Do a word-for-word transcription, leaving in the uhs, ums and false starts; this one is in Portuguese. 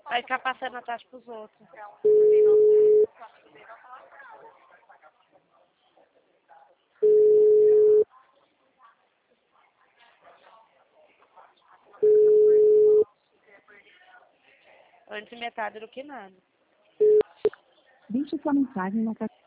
Vai ficar passando atrás pros outros. Antes metade do que nada. Deixe sua mensagem na caixa.